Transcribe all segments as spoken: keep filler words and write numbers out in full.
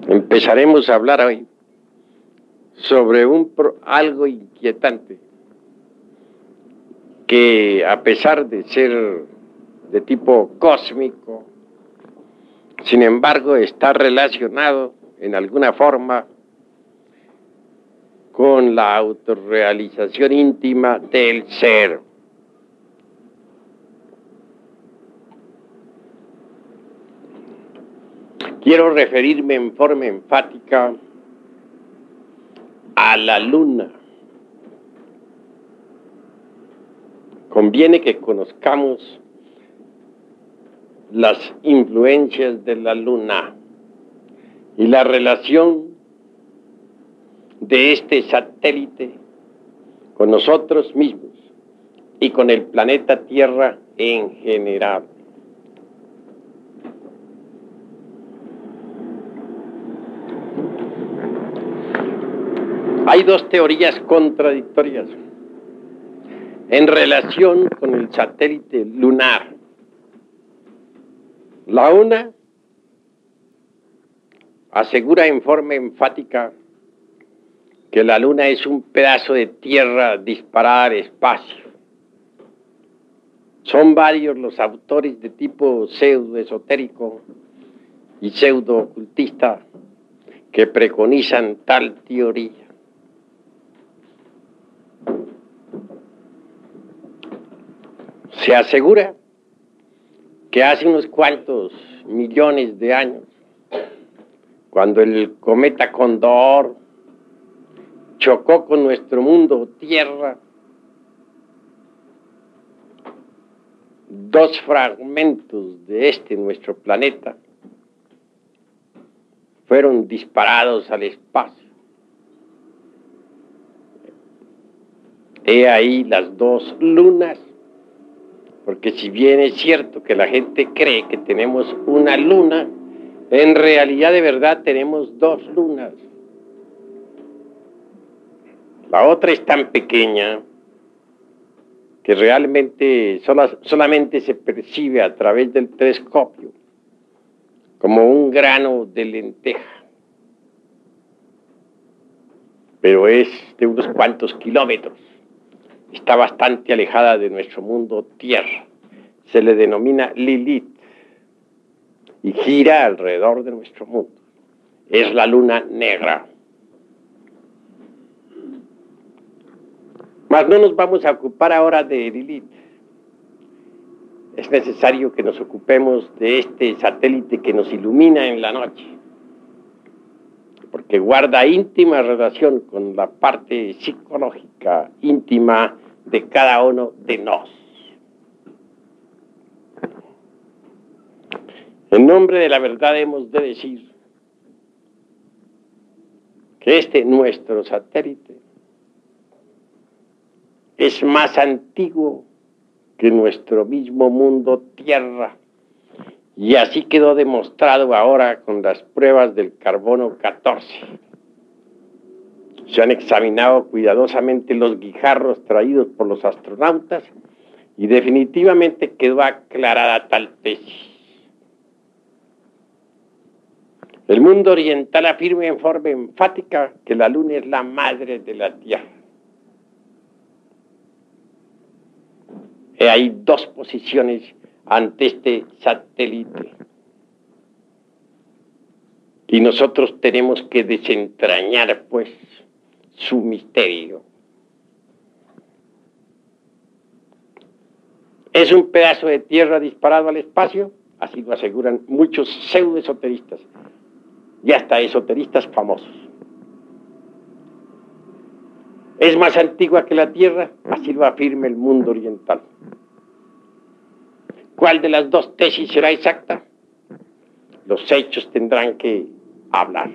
Empezaremos a hablar hoy sobre un pro, algo inquietante que, a pesar de ser de tipo cósmico, sin embargo está relacionado en alguna forma con la autorrealización íntima del ser. Quiero referirme en forma enfática a la luna. Conviene que conozcamos las influencias de la luna y la relación de este satélite con nosotros mismos y con el planeta Tierra en general. Hay dos teorías contradictorias en relación con el satélite lunar. La una asegura en forma enfática que la luna es un pedazo de tierra disparada al espacio. Son varios los autores de tipo pseudo-esotérico y pseudo-ocultista que preconizan tal teoría. Se asegura que hace unos cuantos millones de años, cuando el cometa Cóndor chocó con nuestro mundo Tierra, dos fragmentos de este nuestro planeta fueron disparados al espacio. He ahí las dos lunas, porque si bien es cierto que la gente cree que tenemos una luna, en realidad de verdad tenemos dos lunas. La otra es tan pequeña que realmente sola, solamente se percibe a través del telescopio como un grano de lenteja, pero es de unos cuantos kilómetros. Está bastante alejada de nuestro mundo Tierra. Se le denomina Lilith y gira alrededor de nuestro mundo. Es la luna negra. Mas no nos vamos a ocupar ahora de Lilith. Es necesario que nos ocupemos de este satélite que nos ilumina en la noche, porque guarda íntima relación con la parte psicológica íntima de cada uno de nos. En nombre de la verdad hemos de decir que este nuestro satélite es más antiguo que nuestro mismo mundo Tierra, y así quedó demostrado ahora con las pruebas del carbono catorce. Se han examinado cuidadosamente los guijarros traídos por los astronautas y definitivamente quedó aclarada tal tesis. El mundo oriental afirma en forma enfática que la luna es la madre de la Tierra. Hay dos posiciones ante este satélite y nosotros tenemos que desentrañar pues su misterio. ¿Es un pedazo de tierra disparado al espacio? Así lo aseguran muchos pseudoesoteristas y hasta esoteristas famosos. ¿Es más antigua que la Tierra? Así lo afirma el mundo oriental. ¿Cuál de las dos tesis será exacta? Los hechos tendrán que hablar.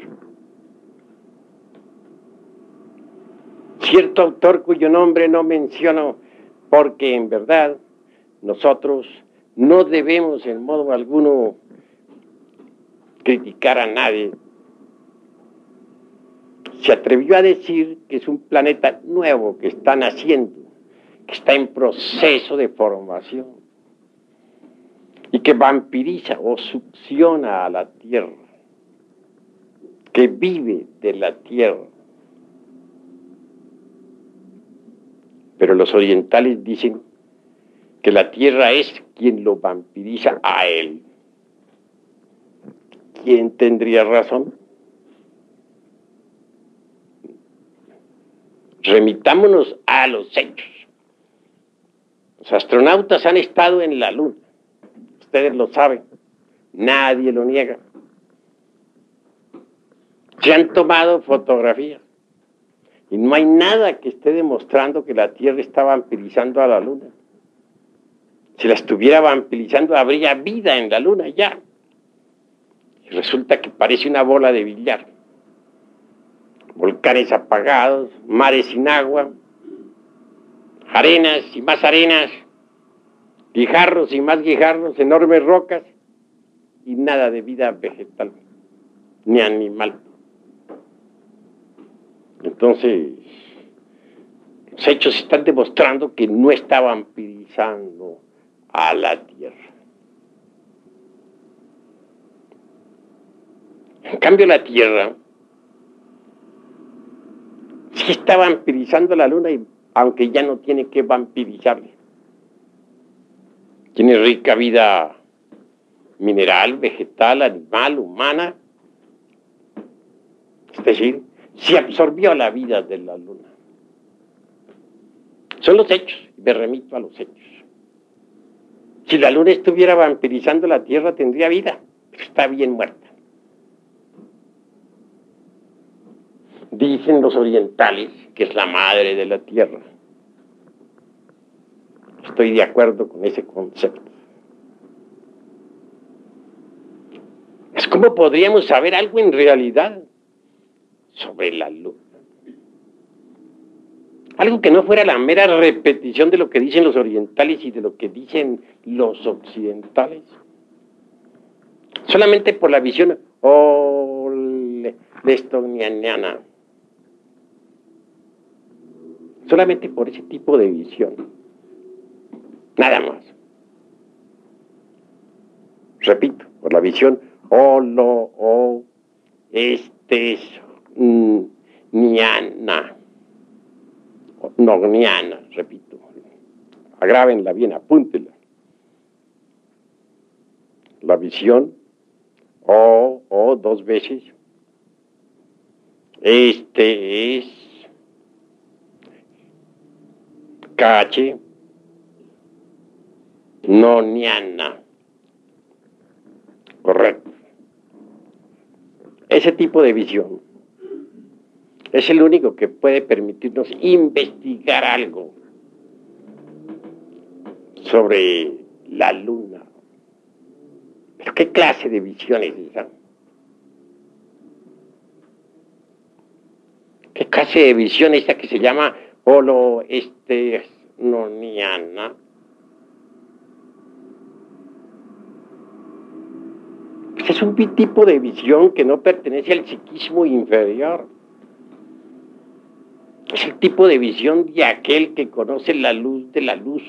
Cierto autor cuyo nombre no menciono, porque en verdad nosotros no debemos en modo alguno criticar a nadie, se atrevió a decir que es un planeta nuevo que está naciendo, que está en proceso de formación y que vampiriza o succiona a la Tierra. que vive de la tierra. Pero los orientales dicen que la tierra es quien lo vampiriza a él. ¿Quién tendría razón? Remitámonos a los hechos. Los astronautas han estado en la Luna. Ustedes lo saben. Nadie lo niega. Se han tomado fotografías. Y no hay nada que esté demostrando que la Tierra está vampirizando a la Luna. Si la estuviera vampirizando, habría vida en la Luna ya. Y resulta que parece una bola de billar. Volcanes apagados, mares sin agua, arenas y más arenas, guijarros y más guijarros, enormes rocas y nada de vida vegetal ni animal. Entonces, los hechos están demostrando que no está vampirizando a la Tierra. En cambio, la Tierra sí está vampirizando a la Luna, y aunque ya no tiene que vampirizarle. Tiene rica vida mineral, vegetal, animal, humana. Es decir, se absorbió la vida de la Luna. Son los hechos, me remito a los hechos. Si la Luna estuviera vampirizando la Tierra, tendría vida, pero está bien muerta. Dicen los orientales que es la madre de la Tierra. Estoy de acuerdo con ese concepto. Es como podríamos saber algo en realidad sobre la Luna. Algo que no fuera la mera repetición de lo que dicen los orientales y de lo que dicen los occidentales. Solamente por la visión oh, lestoniana. Solamente por ese tipo de visión. Nada más. Repito, por la visión holo o estes mm, niana. Nogniana, repito. Agrábenla bien, apúntenla. La visión o, o dos veces. Este es cache noniana. Correcto. Ese tipo de visión es el único que puede permitirnos investigar algo sobre la Luna. ¿Pero qué clase de visión es esa? ¿Qué clase de visión es esa que se llama holoesternoniana? Pues es un tipo de visión que no pertenece al psiquismo inferior. Es el tipo de visión de aquel que conoce la luz de la luz,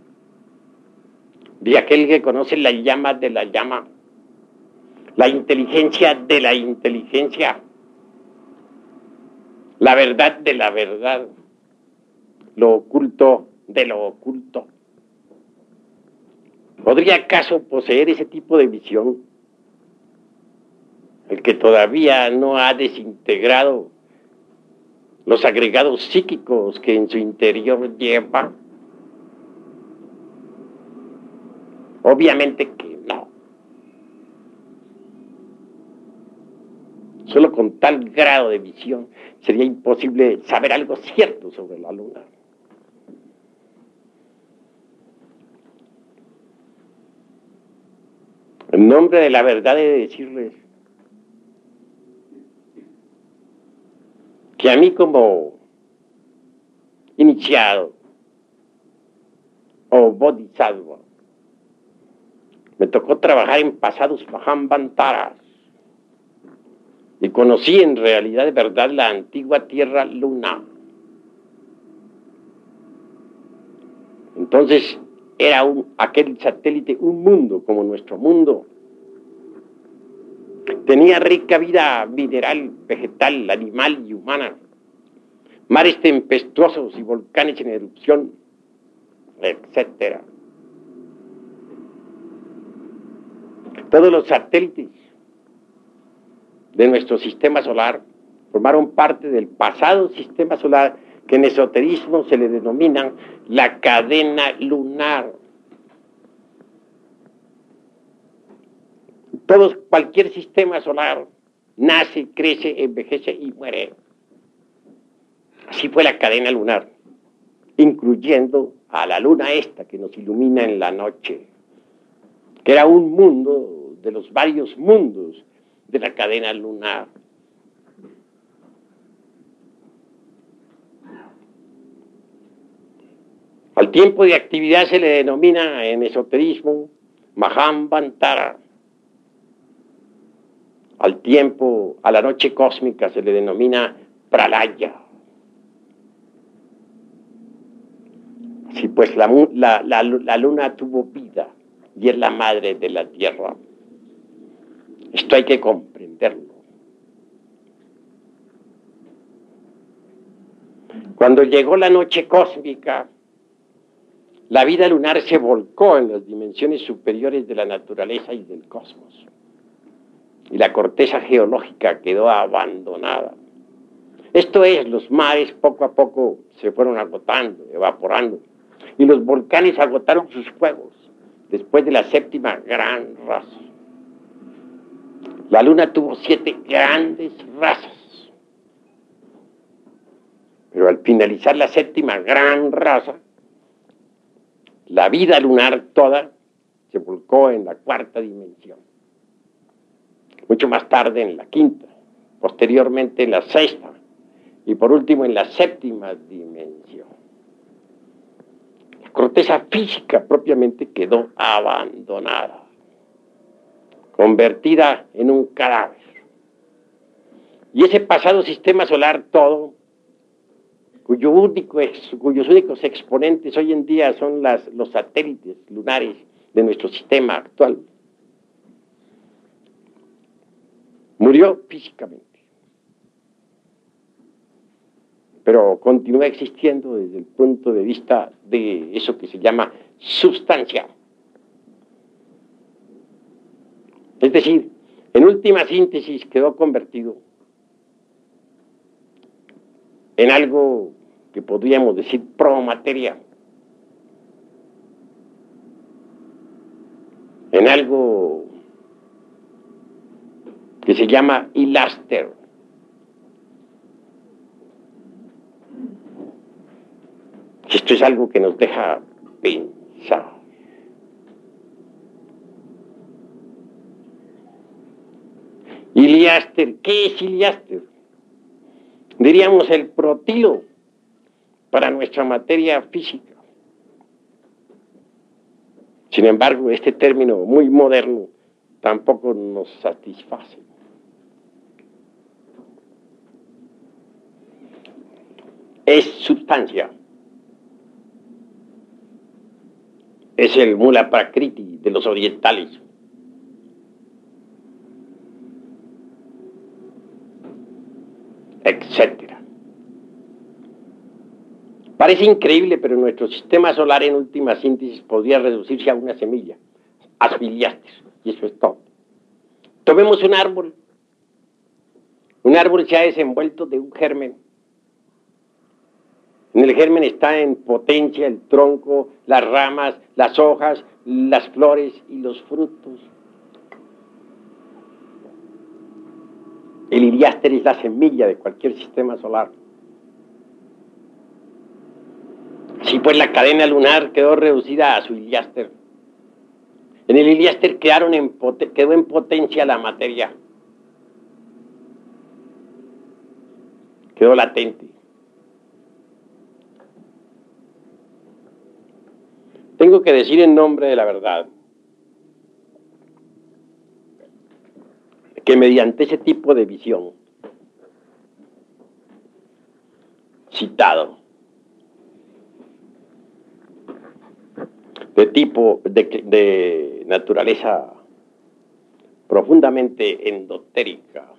de aquel que conoce la llama de la llama, la inteligencia de la inteligencia, la verdad de la verdad, lo oculto de lo oculto. ¿Podría acaso poseer ese tipo de visión el que todavía no ha desintegrado los agregados psíquicos que en su interior lleva? Obviamente que no. Solo con tal grado de visión sería imposible saber algo cierto sobre la Luna. En nombre de la verdad he de decirles que a mí como iniciado o bodhisattva me tocó trabajar en pasados Mahambantaras y conocí en realidad de verdad la antigua Tierra Luna. Entonces era un, aquel satélite un mundo como nuestro mundo, tenía rica vida mineral, vegetal, animal y humana, mares tempestuosos y volcanes en erupción, etcétera. Todos los satélites de nuestro sistema solar formaron parte del pasado sistema solar que en esoterismo se le denomina la cadena lunar. Todos, cualquier sistema solar nace, crece, envejece y muere. Así fue la cadena lunar, incluyendo a la luna esta que nos ilumina en la noche, que era un mundo de los varios mundos de la cadena lunar. Al tiempo de actividad se le denomina en esoterismo Mahamvantara. Al tiempo, a la noche cósmica se le denomina Pralaya. Así pues, la, la, la, la luna tuvo vida y es la madre de la tierra. Esto hay que comprenderlo. Cuando llegó la noche cósmica, la vida lunar se volcó en las dimensiones superiores de la naturaleza y del cosmos. Y la corteza geológica quedó abandonada. Esto es, los mares poco a poco se fueron agotando, evaporando, y los volcanes agotaron sus fuegos después de la séptima gran raza. La luna tuvo siete grandes razas, pero al finalizar la séptima gran raza, la vida lunar toda se volcó en la cuarta dimensión. Mucho más tarde en la quinta, posteriormente en la sexta y por último en la séptima dimensión. La corteza física propiamente quedó abandonada, convertida en un cadáver. Y ese pasado sistema solar todo, cuyo único, cuyos únicos exponentes hoy en día son las, los satélites lunares de nuestro sistema actual, murió físicamente, pero continúa existiendo desde el punto de vista de eso que se llama sustancia. Es decir, en última síntesis quedó convertido en algo que podríamos decir promateria, en algo que se llama hiláster. Esto es algo que nos deja pensar. Iliáster, ¿qué es iliáster? Diríamos el protilo para nuestra materia física. Sin embargo, este término muy moderno tampoco nos satisface. Es sustancia. Es el mula prakriti de los orientales. Etcétera. Parece increíble, pero nuestro sistema solar en última síntesis podría reducirse a una semilla, a su iliáster, y eso es todo. Tomemos un árbol. Un árbol se ha desenvuelto de un germen. En el germen está en potencia el tronco, las ramas, las hojas, las flores y los frutos. El iliáster es la semilla de cualquier sistema solar. Sí, pues la cadena lunar quedó reducida a su iliáster. En el iliáster quedaron en quedó en potencia la materia. Quedó latente. Tengo que decir en nombre de la verdad que mediante ese tipo de visión citado, de tipo de, de naturaleza profundamente endotérica.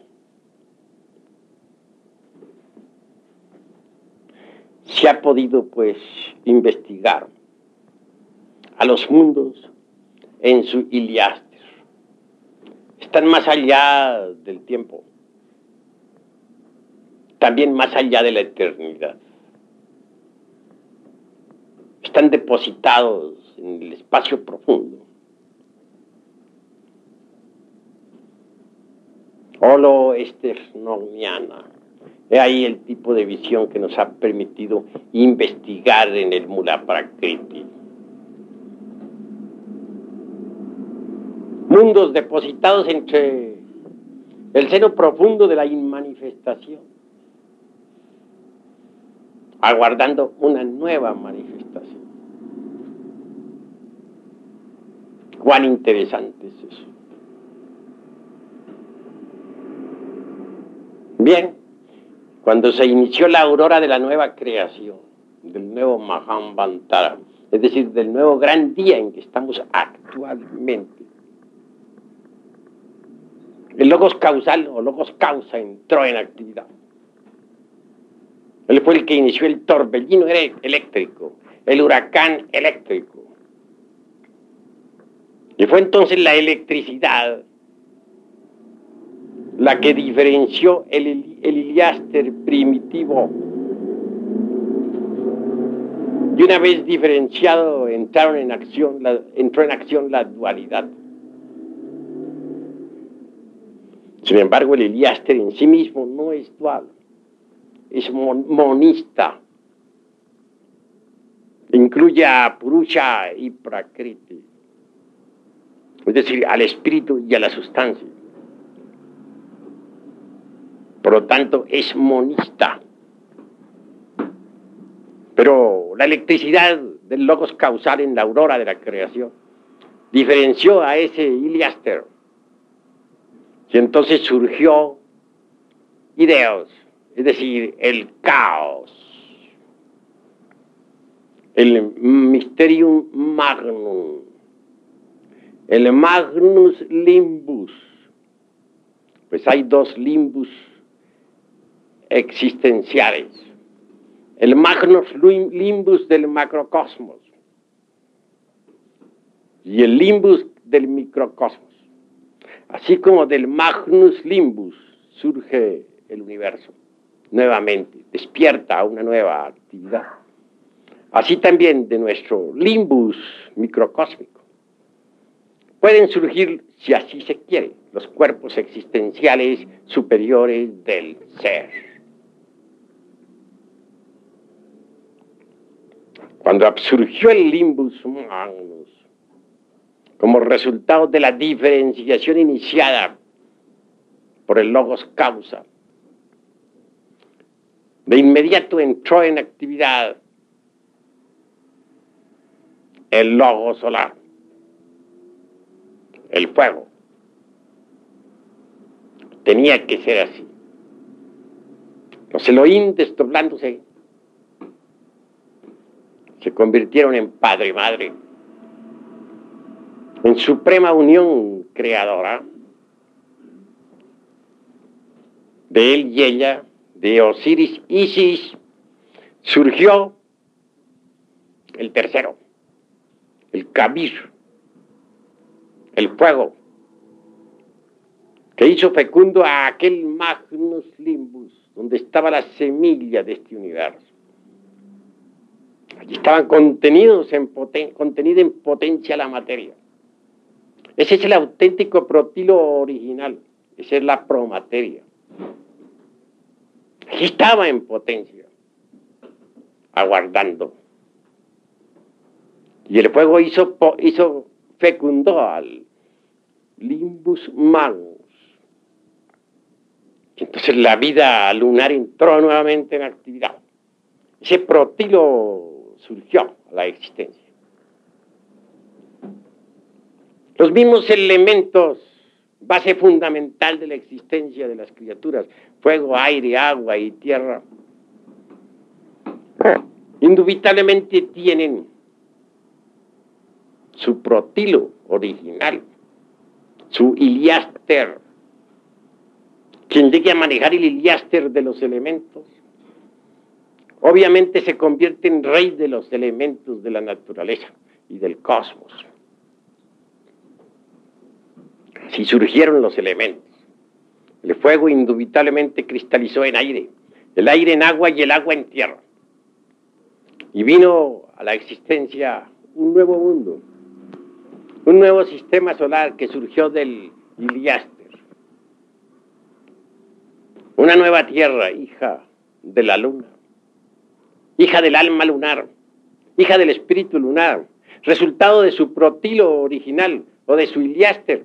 Se ha podido, pues, investigar a los mundos en su iliáster. Están más allá del tiempo, también más allá de la eternidad. Están depositados en el espacio profundo. Holo esternomiana. He ahí el tipo de visión que nos ha permitido investigar en el Mula Prakriti. Mundos depositados entre el seno profundo de la inmanifestación, aguardando una nueva manifestación. Cuán interesante es eso. Bien, cuando se inició la aurora de la nueva creación, del nuevo Mahamvantara, es decir, del nuevo gran día en que estamos actualmente, el logos causal o logos causa entró en actividad. Él fue el que inició el torbellino eléctrico, el huracán eléctrico. Y fue entonces la electricidad la que diferenció el, el iliáster primitivo. Y una vez diferenciado, entraron en acción la, entró en acción la dualidad. Sin embargo, el iliáster en sí mismo no es dual, es mon monista. Incluye a Purusha y Prakriti, es decir, al espíritu y a la sustancia. Por lo tanto, es monista. Pero la electricidad del logos causal en la aurora de la creación diferenció a ese iliáster. Y entonces surgió ideos, es decir, el caos, el mysterium magnum, el magnus limbus. Pues hay dos limbus existenciales. El magnus limbus del macrocosmos y el limbus del microcosmos. Así como del magnus limbus surge el universo nuevamente, despierta a una nueva actividad. Así también de nuestro limbus microcósmico pueden surgir, si así se quiere, los cuerpos existenciales superiores del ser. Cuando surgió el limbus magnus, como resultado de la diferenciación iniciada por el logos causa, de inmediato entró en actividad el logos solar, el fuego. Tenía que ser así. Los Elohim, desdoblándose, se convirtieron en padre y madre, en suprema unión creadora de él y ella, de Osiris Isis, surgió el tercero, el Kabir, el fuego, que hizo fecundo a aquel Magnus Limbus, donde estaba la semilla de este universo. Allí estaban contenidos en poten contenida en potencia la materia. Ese es el auténtico protilo original, esa es la promateria. Allí estaba en potencia, aguardando. Y el fuego hizo, hizo fecundó al Limbus Magnus. Y entonces la vida lunar entró nuevamente en actividad. Ese protilo surgió a la existencia. Los mismos elementos, base fundamental de la existencia de las criaturas, fuego, aire, agua y tierra, indubitablemente tienen su protilo original, su Iliáster. Quien llegue a manejar el Iliáster de los elementos, obviamente se convierte en rey de los elementos de la naturaleza y del cosmos. Así surgieron los elementos. El fuego indubitablemente cristalizó en aire, el aire en agua y el agua en tierra. Y vino a la existencia un nuevo mundo, un nuevo sistema solar que surgió del Iliáster. Una nueva tierra, hija de la luna, hija del alma lunar, hija del espíritu lunar, resultado de su protilo original o de su Iliáster.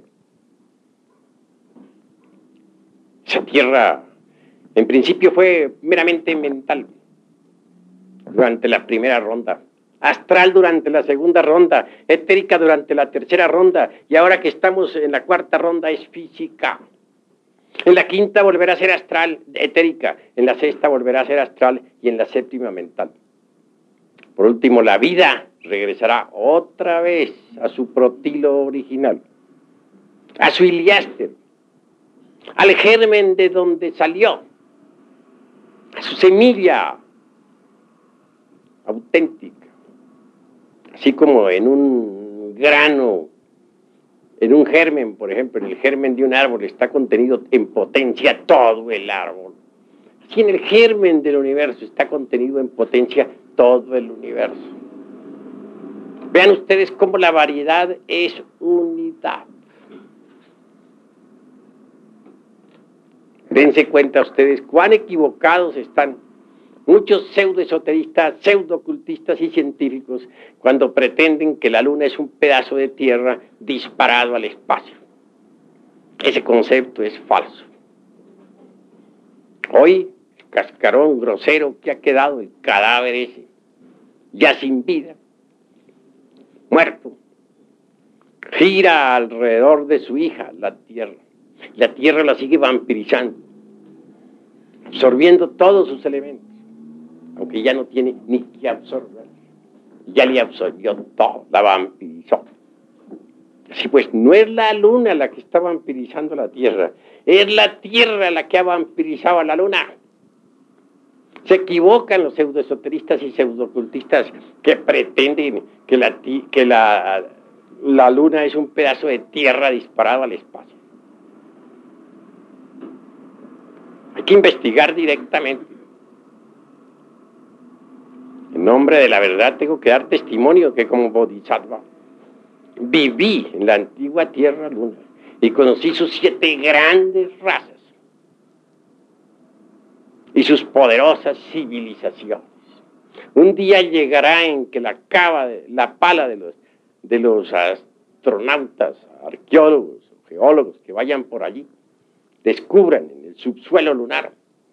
Esa tierra, en principio, fue meramente mental durante la primera ronda, astral durante la segunda ronda, etérica durante la tercera ronda, y ahora que estamos en la cuarta ronda es física. En la quinta volverá a ser astral, etérica, en la sexta volverá a ser astral y en la séptima mental. Por último, la vida regresará otra vez a su protilo original, a su Iliáster, al germen de donde salió, a su semilla auténtica, así como en un grano, en un germen, por ejemplo, en el germen de un árbol está contenido en potencia todo el árbol. Así en el germen del universo está contenido en potencia todo el universo. Vean ustedes cómo la variedad es unidad. Dense cuenta ustedes cuán equivocados están muchos pseudoesoteristas, pseudoocultistas y científicos cuando pretenden que la luna es un pedazo de tierra disparado al espacio. Ese concepto es falso. Hoy, el cascarón grosero que ha quedado, el cadáver ese, ya sin vida, muerto, gira alrededor de su hija, la tierra. La tierra la sigue vampirizando, absorbiendo todos sus elementos, aunque ya no tiene ni que absorber. Ya le absorbió todo, la vampirizó. Así pues, no es la luna la que está vampirizando la tierra, es la tierra la que ha vampirizado a la luna. Se equivocan los pseudoesoteristas y pseudoocultistas que pretenden que, la, que la, la luna es un pedazo de tierra disparado al espacio. Hay que investigar directamente. En nombre de la verdad tengo que dar testimonio que como Bodhisattva viví en la antigua Tierra Luna y conocí sus siete grandes razas y sus poderosas civilizaciones. Un día llegará en que la cava, la pala de los, de los astronautas, arqueólogos, geólogos que vayan por allí, descubran en el subsuelo lunar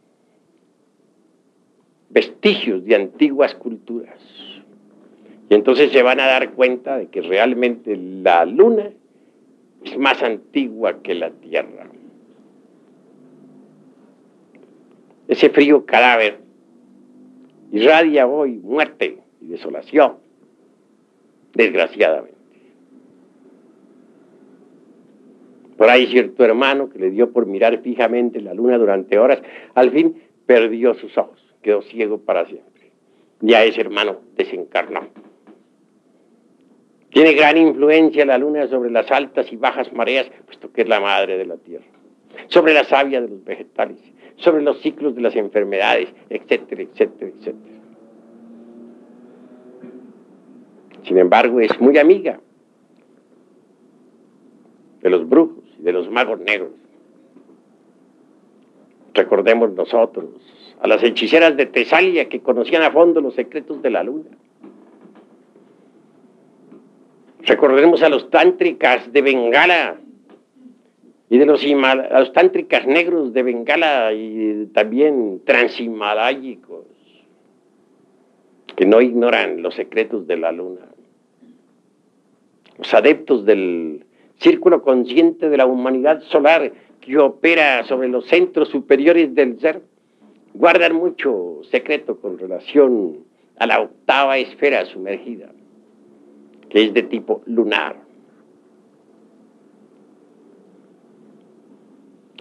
vestigios de antiguas culturas. Y entonces se van a dar cuenta de que realmente la luna es más antigua que la Tierra. Ese frío cadáver irradia hoy muerte y desolación, desgraciadamente. Por ahí cierto hermano que le dio por mirar fijamente la luna durante horas, al fin perdió sus ojos, quedó ciego para siempre. Ya ese hermano desencarnó. Tiene gran influencia la luna sobre las altas y bajas mareas, puesto que es la madre de la tierra, sobre la savia de los vegetales, sobre los ciclos de las enfermedades, etcétera, etcétera, etcétera. Sin embargo, es muy amiga de los brujos y de los magos negros. Recordemos nosotros a las hechiceras de Tesalia que conocían a fondo los secretos de la luna. Recordemos a los tántricas de Bengala y de los, Himal- a los tántricas negros de Bengala y también transhimalayicos que no ignoran los secretos de la luna. Los adeptos del círculo consciente de la humanidad solar que opera sobre los centros superiores del ser guardan mucho secreto con relación a la octava esfera sumergida, que es de tipo lunar.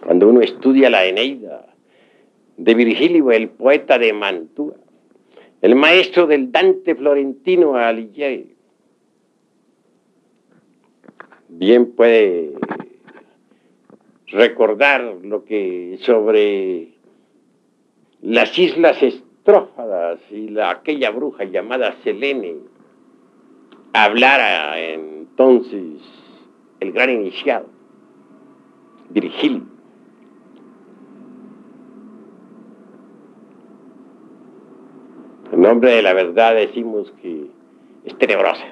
Cuando uno estudia la Eneida de Virgilio, el poeta de Mantua, el maestro del Dante Florentino Alighieri, bien puede recordar lo que sobre las islas estrófadas y la, aquella bruja llamada Selene hablara entonces el gran iniciado, Virgilio. En nombre de la verdad decimos que es tenebrosa,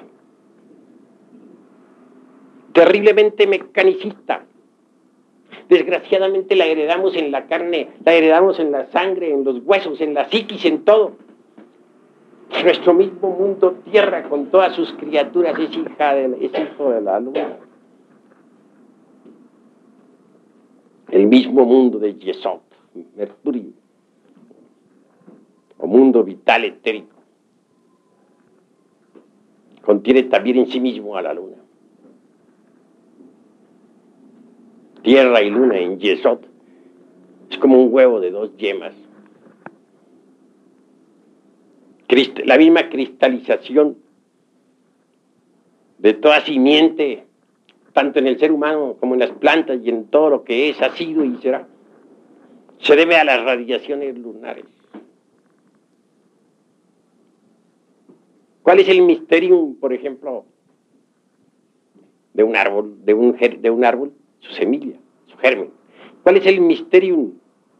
terriblemente mecanicista. Desgraciadamente la heredamos en la carne, la heredamos en la sangre, en los huesos, en la psiquis, en todo. Nuestro mismo mundo tierra con todas sus criaturas es, hija de, es hijo de la luna. El mismo mundo de Yesod, Mercurio, o mundo vital etérico, contiene también en sí mismo a la luna. Tierra y luna en Yesod es como un huevo de dos yemas. Crist- la misma cristalización de toda simiente, tanto en el ser humano como en las plantas y en todo lo que es, ha sido y será, se debe a las radiaciones lunares. ¿Cuál es el misterium, por ejemplo, de un árbol, de un, de un árbol? Su semilla, su germen. ¿Cuál es el misterium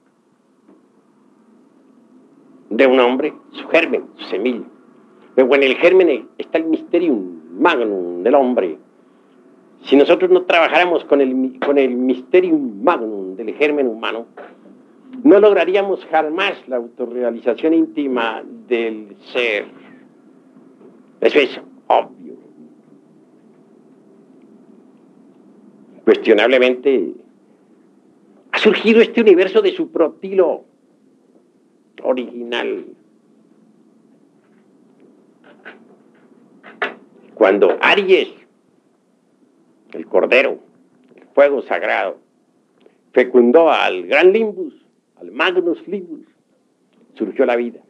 de un hombre? Su germen, su semilla. Pero en el germen está el mysterium magnum del hombre. Si nosotros no trabajáramos con el, con el mysterium magnum del germen humano, no lograríamos jamás la autorrealización íntima del ser. Eso es obvio. Cuestionablemente ha surgido este universo de su protilo original. Cuando Aries, el cordero, el fuego sagrado, fecundó al gran Limbus, al Magnus Limbus, surgió la vida.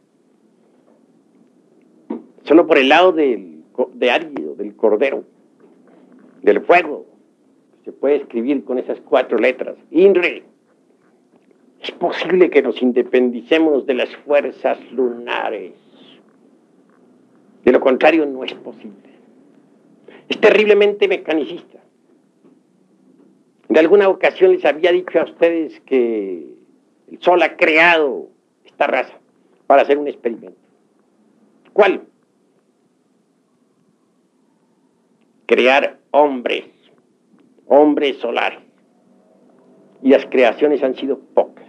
Solo por el lado del, de Aries, del cordero, del fuego, se puede escribir con esas cuatro letras, INRE. Es posible que nos independicemos de las fuerzas lunares. De lo contrario, no es posible. Es terriblemente mecanicista. En alguna ocasión les había dicho a ustedes que el Sol ha creado esta raza para hacer un experimento. ¿Cuál? Crear hombres, hombres solares. Y las creaciones han sido pocas.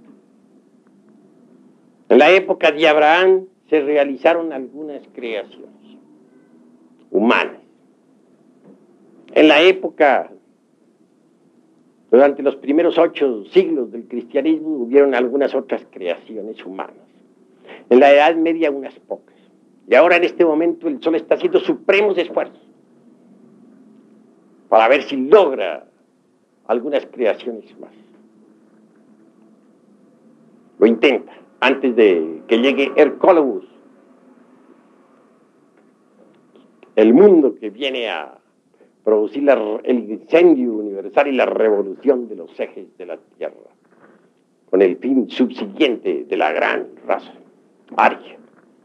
En la época de Abraham se realizaron algunas creaciones humanas. En la época, durante los primeros ocho siglos del cristianismo, hubieron algunas otras creaciones humanas. En la Edad Media, unas pocas. Y ahora, en este momento, el Sol está haciendo supremos esfuerzos para ver si logra algunas creaciones más. Lo intenta antes de que llegue Hercólogos, el mundo que viene a producir la, el incendio universal y la revolución de los ejes de la Tierra, con el fin subsiguiente de la gran raza aria.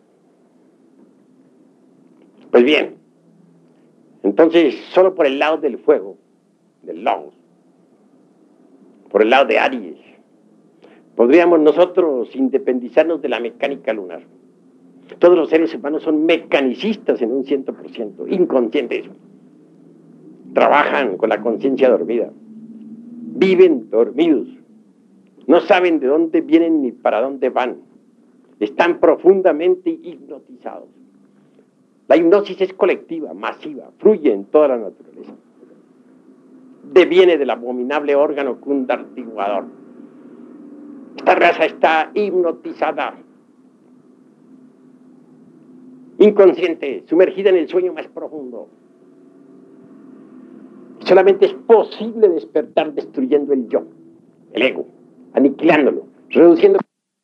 Pues bien, entonces, solo por el lado del fuego, del logos, por el lado de Aries, podríamos nosotros independizarnos de la mecánica lunar. Todos los seres humanos son mecanicistas en un cien por ciento, inconscientes. Trabajan con la conciencia dormida. Viven dormidos. No saben de dónde vienen ni para dónde van. Están profundamente hipnotizados. La hipnosis es colectiva, masiva, fluye en toda la naturaleza. Deviene del abominable órgano cundartiguador. Esta raza está hipnotizada, inconsciente, sumergida en el sueño más profundo. Solamente es posible despertar destruyendo el yo. el ego, aniquilándolo, reduciendo